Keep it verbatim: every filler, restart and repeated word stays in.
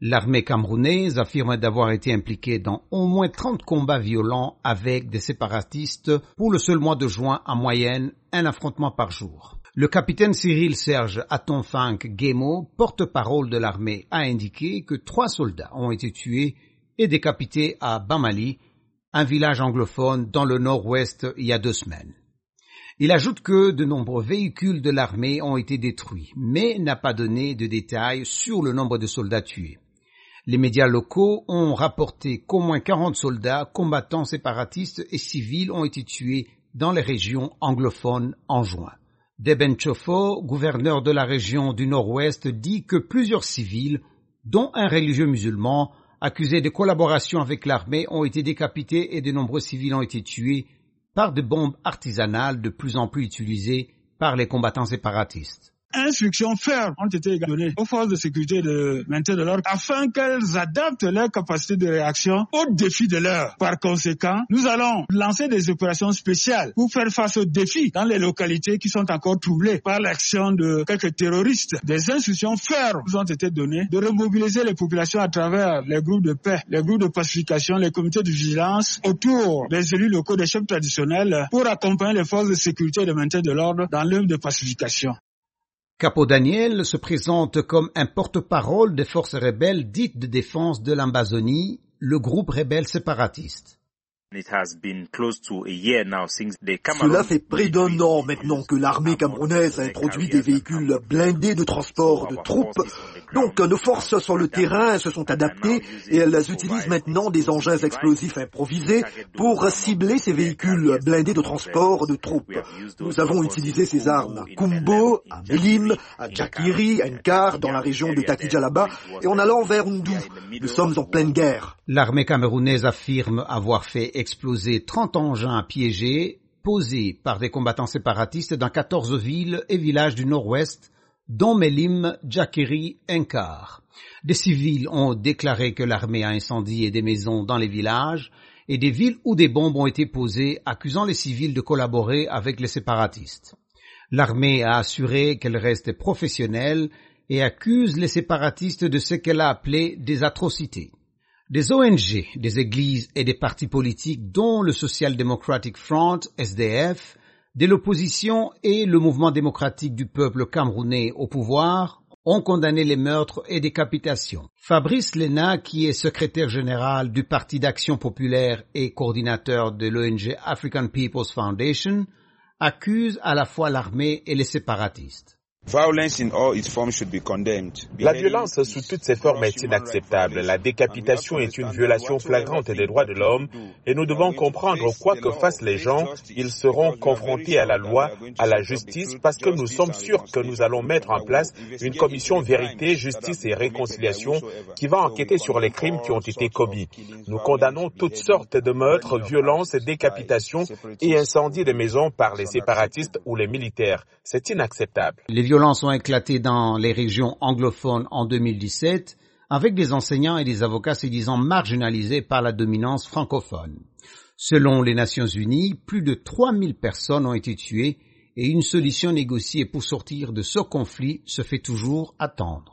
L'armée camerounaise affirme d'avoir été impliquée dans au moins trente combats violents avec des séparatistes pour le seul mois de juin, en moyenne, un affrontement par jour. Le capitaine Cyril Serge Atonfank Guémo, porte-parole de l'armée, a indiqué que trois soldats ont été tués et décapités à Bamali, un village anglophone dans le nord-ouest il y a deux semaines. Il ajoute que de nombreux véhicules de l'armée ont été détruits, mais n'a pas donné de détails sur le nombre de soldats tués. Les médias locaux ont rapporté qu'au moins quarante soldats, combattants séparatistes et civils ont été tués dans les régions anglophones en juin. Deben Chofo, gouverneur de la région du Nord-Ouest, dit que plusieurs civils, dont un religieux musulman, accusés de collaboration avec l'armée, ont été décapités et de nombreux civils ont été tués par des bombes artisanales de plus en plus utilisées par les combattants séparatistes. Instructions fermes ont été données aux forces de sécurité et de maintien de l'ordre afin qu'elles adaptent leur capacité de réaction aux défis de l'heure. Par conséquent, nous allons lancer des opérations spéciales pour faire face aux défis dans les localités qui sont encore troublées par l'action de quelques terroristes. Des instructions fermes ont été données de remobiliser les populations à travers les groupes de paix, les groupes de pacification, les comités de vigilance autour des élus locaux, des chefs traditionnels pour accompagner les forces de sécurité et de maintien de l'ordre dans l'œuvre de pacification. Capo Daniel se présente comme un porte-parole des forces rebelles dites de défense de l'Ambazonie, le groupe rebelle séparatiste. Cela fait près d'un an maintenant que l'armée camerounaise a introduit des véhicules blindés de transport de troupes. Donc nos forces sur le terrain se sont adaptées et elles utilisent maintenant des engins explosifs improvisés pour cibler ces véhicules blindés de transport de troupes. Nous avons utilisé ces armes à Kumbo, à Melim, à Djakiri, à Nkar, dans la région de Taki-Djalaba et en allant vers Ndou. Nous sommes en pleine guerre. L'armée camerounaise affirme avoir fait exploser trente engins piégés posés par des combattants séparatistes dans quatorze villes et villages du nord-ouest, dont Melim, Djakiri, Nkar. Des civils ont déclaré que l'armée a incendié des maisons dans les villages et des villes où des bombes ont été posées, accusant les civils de collaborer avec les séparatistes. L'armée a assuré qu'elle reste professionnelle et accuse les séparatistes de ce qu'elle a appelé des atrocités. Des O N G, des églises et des partis politiques dont le Social Democratic Front, S D F, de l'opposition et le mouvement démocratique du peuple camerounais au pouvoir ont condamné les meurtres et décapitations. Fabrice Lena, qui est secrétaire général du Parti d'action populaire et coordinateur de l'O N G African People's Foundation, accuse à la fois l'armée et les séparatistes. La violence sous toutes ses formes est inacceptable. La décapitation est une violation flagrante des droits de l'homme et nous devons comprendre quoi que fassent les gens, ils seront confrontés à la loi, à la justice, parce que nous sommes sûrs que nous allons mettre en place une commission vérité, justice et réconciliation qui va enquêter sur les crimes qui ont été commis. Nous condamnons toutes sortes de meurtres, violences, décapitations et incendies de maisons par les séparatistes ou les militaires. C'est inacceptable. Les violences ont éclaté dans les régions anglophones en deux mille dix-sept, avec des enseignants et des avocats se disant marginalisés par la dominance francophone. Selon les Nations Unies, plus de trois mille personnes ont été tuées et une solution négociée pour sortir de ce conflit se fait toujours attendre.